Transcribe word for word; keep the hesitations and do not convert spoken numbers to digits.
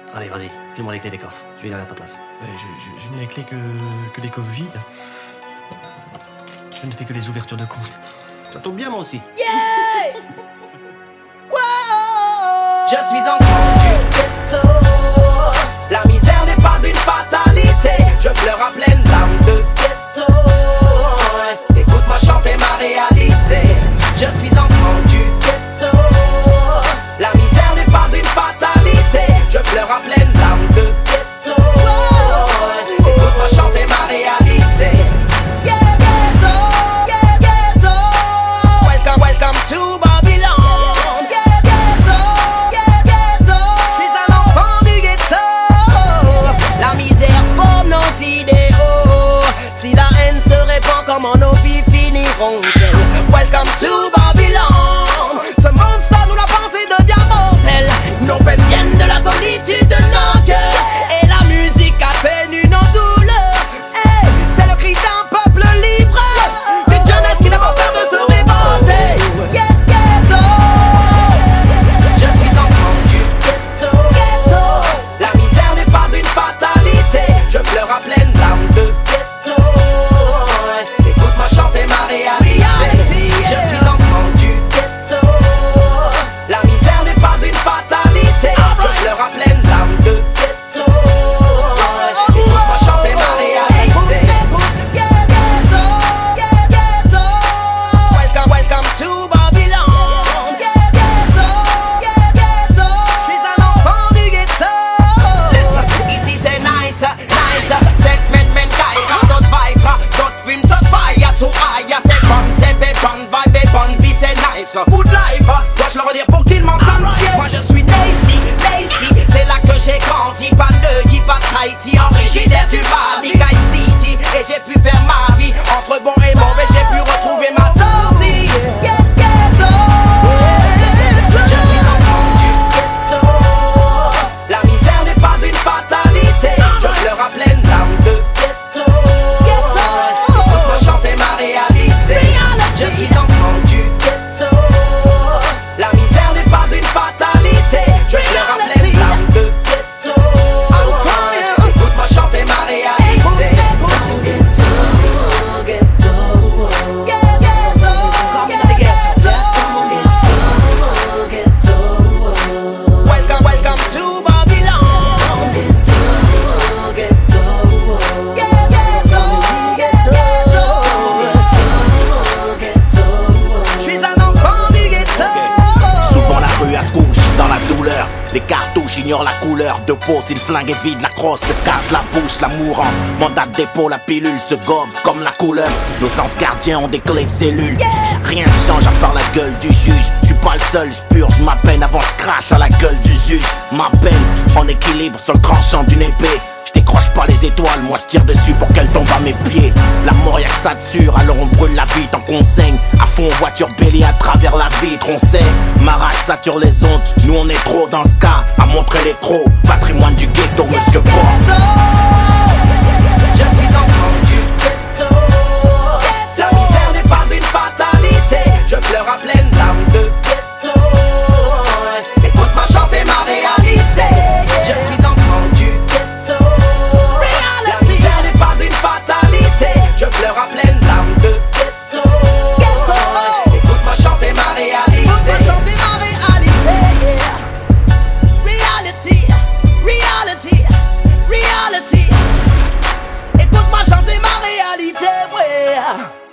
Allez, vas-y, file-moi les clés des coffres. Je vais y aller à ta place. Euh, je, je, je n'ai les clés que, que des coffres vides. Je ne fais que les ouvertures de compte. Ça tombe bien, moi aussi. Yeah! Wow! Je suis enfant du ghetto. La misère n'est pas une fatalité. Je pleure à pleines larmes de ghetto. Écoute-moi chanter ma réalité. Je suis enfant du ghetto. La misère n'est pas une fatalité. Je pleure à pleines larmes de ghetto. Écoute-moi chanter ma réalité. Yeah, ghetto, yeah, ghetto. Welcome, welcome to Babylon. Yeah, ghetto, yeah, ghetto. Je suis un enfant du ghetto. La misère forme nos idéaux. Si la haine se répand, comment nos vies finiront-elles? Welcome to Babylon. Ce monde-là, nous la pensée devient mortelle. Nos peines viennent de la solitude de nos cœurs. Et la musique atténue nos douleurs. Hey, c'est le cri d'un peuple libre. Une jeunesse qui n'a pas peur de se révolter. Yeah, ghetto. Je suis enfant du ghetto. Ghetto. La misère n'est pas une fatalité. Je pleure à pleines larmes de ghetto. Écoute-moi chanter ma réalité. Je suis enfant du ghetto. La misère n'est pas une fatalité. Je pleure à pleines larmes de ghetto. Écoute-moi chanter ma réalité. Yeah, ghetto, yeah, ghetto. Welcome, welcome to Babylon. Yeah, ghetto, yeah, ghetto. Je suis un enfant du ghetto. Listen, ici c'est nice, nice. Cette men men gaïra, d'autres vaïtra, d'autres films se faillent. Sous aïe, c'est bon, c'est bébon, vibe et bonne vie, c'est nice. Good life, dois-je le redire pour qu'ils m'entendent? Moi je suis né ici, né ici. C'est là que j'ai grandi, pas de qui pas Haïti. Originaire du Bali, Guy City. Et j'ai pu faire ma vie entre bon et mauvais. J'ai pu retrouver ma sortie. Yeah, ghetto. Je suis enfant du ghetto. La misère n'est pas une fatalité. Je pleure à pleines larmes de ghetto. Écoute-moi chanter ma réalité. Je suis enfant du ghetto. La misère n'est pas une fatalité. Je pleure à pleines larmes de ghetto. Écoute-moi chanter ma réalité. Ghetto, ghetto. Yeah, ghetto. Come in the ghetto. Come on, ghetto, ghetto. Welcome, welcome to Babylon. Ghetto, ghetto. Yeah, ghetto, ghetto. Ghetto. Je suis un enfant du ghetto. Souvent la rue accouche dans la douleur. Les cartouches ignorent la couleur de peau. Si le flingue est vide, la crosse te casse la bouche. L'amour en mandat de dépôt, la pilule se gobe comme la couleur. Nos anges gardiens ont des clés de cellules. Rien ne change à part la gueule du juge. Je suis pas le seul, je purge ma peine avant je crache à la gueule du juge. Ma peine en équilibre sur le tranchant d'une épée. Je décroche pas les étoiles, moi je tire dessus pour qu'elles tombent à mes pieds. La mort y'a que ça dessus, alors on brûle la vie tant qu'on saigne. À fond voiture bélier à travers la vitre, on sait. Ma rage sature les ondes, nous on est trop dans ce cas. À montrer les crocs, patrimoine du ghetto, monsieur Boss. Je suis enfant du ghetto. La misère n'est pas une fatalité. Je pleure à pleines larmes de ghetto. Écoute-moi chanter ma réalité. Je suis enfant du ghetto. La misère n'est pas une fatalité. Je pleure à pleines larmes de ghetto. Écoute-moi chanter ma réalité. Écoute-moi chanter ma réalité. Reality, reality, reality. Écoute-moi chanter ma réalité, ouais.